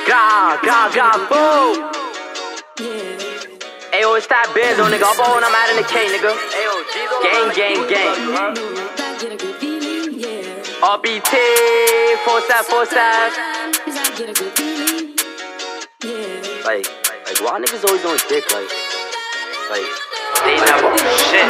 Boo. Ayo, it's that Benzo, nigga. Up on, I'm out in the K, nigga. Gang. RBT, 4747. Like, why niggas always on dick? Like, they never shit.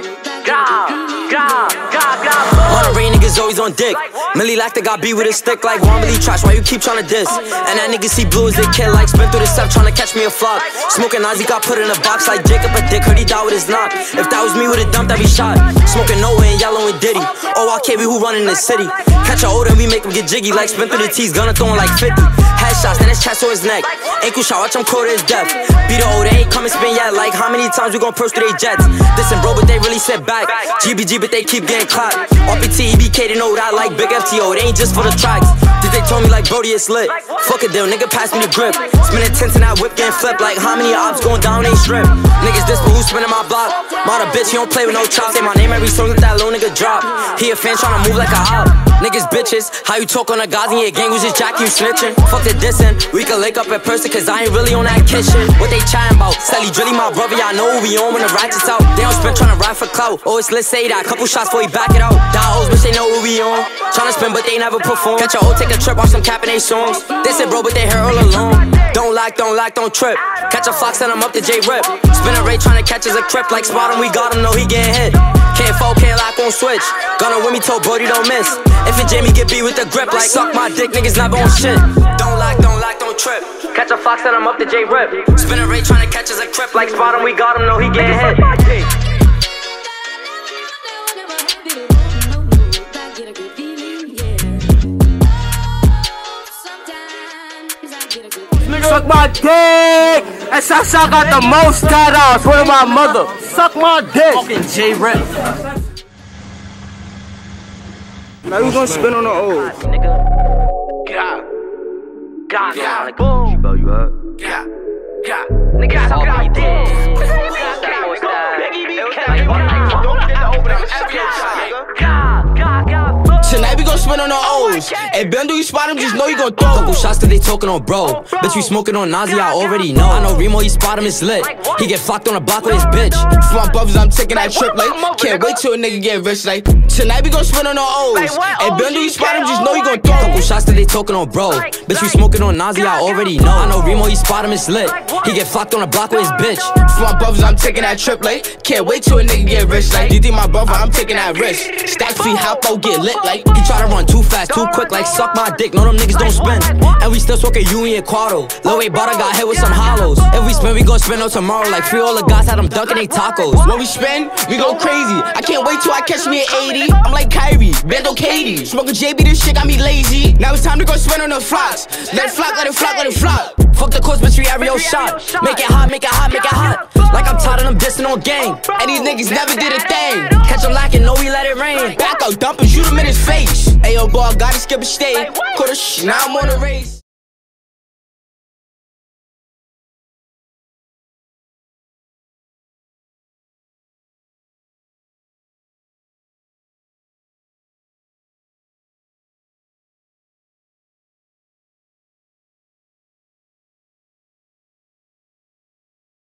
All the rain niggas always on dick. Millie like they got beat with a stick like one Millie trash. Why you keep tryna diss? And that nigga see blue as a kid like spin through the step tryna catch me a flop. Smoking Nazi got put in a box like Jacob a dick. Heard he died with his knock. If that was me with a dump, that'd be shot. Smoking Noah and Yellow and Diddy. Oh, KB who running the city. Catch a older and we make him get jiggy like spin through the T's. Gonna throw him like 50. Headshots, then his chest or his neck. Ankle shot, watch him cold to his death. Beat the old, they ain't come and spin yet. Like how many times we gon' purse through they jets? Listen bro, but they really sit back. GBG, but they keep getting clapped. RPT, EBK, they know that like big FTO. It ain't just for the tracks. Did they told me like Brody it's lit? Fuck a deal, nigga pass me the grip. Spinning tents in that whip getting flipped. Like how many ops going down ain't strip? Niggas this but who spinning my block? Mama bitch, he don't play with no chops. Say my name every song that little nigga drop. He a fan tryna move like a op. Niggas bitches, how you talk on the guys and your gang was just jacking you snitching? Fuck the dissing, we can link up in person cause I ain't really on that kid shit. What they chatting about? Sally drilly my brother, y'all know who we on when the ratchets out. They don't spend tryna ride for clout. Oh it's let's say that, couple shots before we back it out. Dials bitch they know who we on. Tryna spin but they never perform. Catch your old take a trip, watch them capping they songs. They said bro but they heard all along. Don't trip. Catch a fox, send him up to J-Rip. Spin a Ray tryna catch us a crip. Like spot him, we got him, know he getting hit. Can't fall, can't lock on switch. Gonna win me, told Brody don't miss. If it Jamie get beat with the grip, like suck my dick, niggas not on shit. Don't trip. Catch a fox, send him up to J-Rip. Spin a Ray tryna catch us a crip. Like spot him, we got him, know he getting hit. Suck my dick! And Sasha got the most tat-outs. What about mother? Suck my dick! Fucking J-Rip. Now you gonna spin on the old. Like boom. Bro, you heard? Nigga, suck my dick. Tonight we gon' spin on the O's. Hey, Bendo, you spot him, just know you gon' throw. Couple shots that they talking on bro. Bitch, we smoking on Nazi, I already know. I know Remo, he spot him, it's lit. He get flocked on the block with his bitch. For my brothers, I'm taking that trip like. Can't wait till a nigga get rich like. Tonight we gon' spin on the O's. Hey, Bendo, you spot him, just know you gon' throw. Couple shots that they talking on bro. Bitch, we smoking on Nazi, I already know. I know Remo, he spot him, it's lit. He get flocked on the block with his bitch. For my brothers, I'm taking that trip like. Can't wait till a nigga get rich like. You think my brother, I'm taking that risk. Stack free, hop out, get lit like. He try to run too fast, too quick, like suck my dick. No, them niggas don't spin. And we still smoking Uni and Quado. Lil Wayne Butter got hit with some hollows. If we spin, we gon' spin on tomorrow. Like free all the guys had them dunking they tacos. When we spin, we go crazy. I can't wait till I catch me at 80. I'm like Kyrie, Bendo Katie. Smoking JB, this shit got me lazy. Now it's time to go spin on the flocks. Let it flock, let it flock, let it flock. Fuck the course, bitch, we every old shot. Make it hot, make it hot, make it hot. Like I'm tired of them dissing on gang. And these niggas never did a thing. Catch him lacking, know we let it rain. Back out, dump him, shoot him in his face. Ayo, boy, I gotta skip a stage. Quarter now I'm on the race.